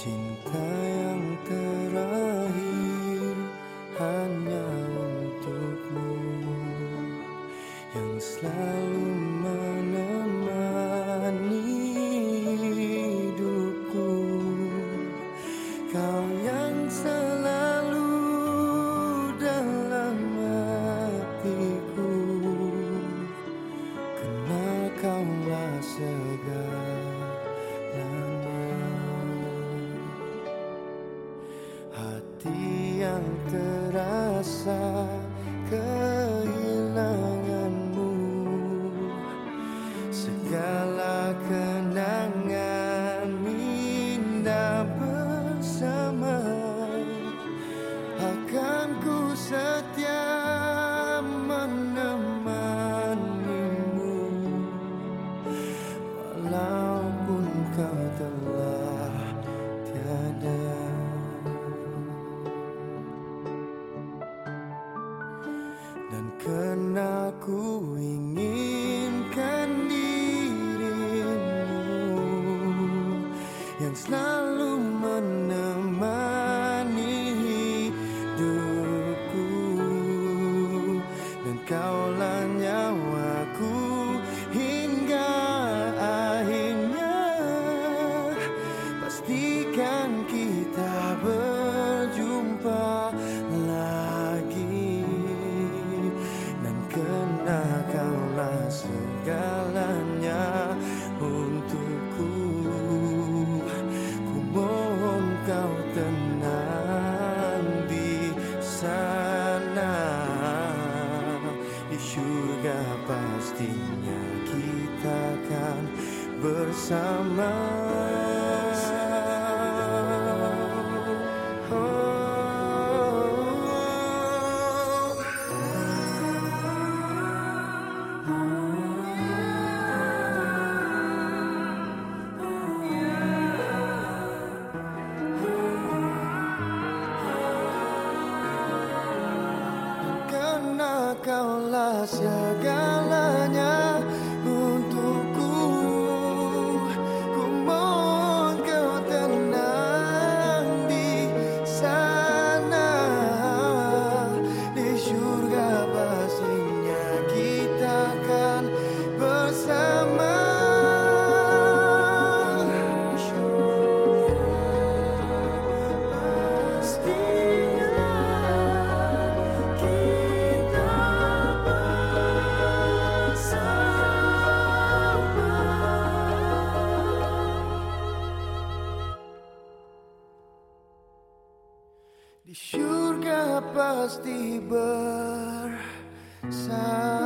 Cinta yang terakhir hanya untukmu, yang selalu menemani hidupku. Kau yang selalu dalam hatiku, karena kaulah segalanya. Hati yang terasa kehilanganmu, segala kenangan indah bersama, akan ku setia menemanimu, walaupun kau telah tiada. Dan karena ku inginkan dirimu yang selalu menemani hidupku, dan kaulah nyawaku hingga akhirnya. Pastikan kita berjumpa lagi, karena kaulah segalanya untukku. Ku mohon kau tenang di sana, di surga pastinya kita akan bersama. Karena kaulah segalanya untukku, ku mohon kau tenang di sana, di surga pastinya kita akan bersama. Di surga pasti bersama.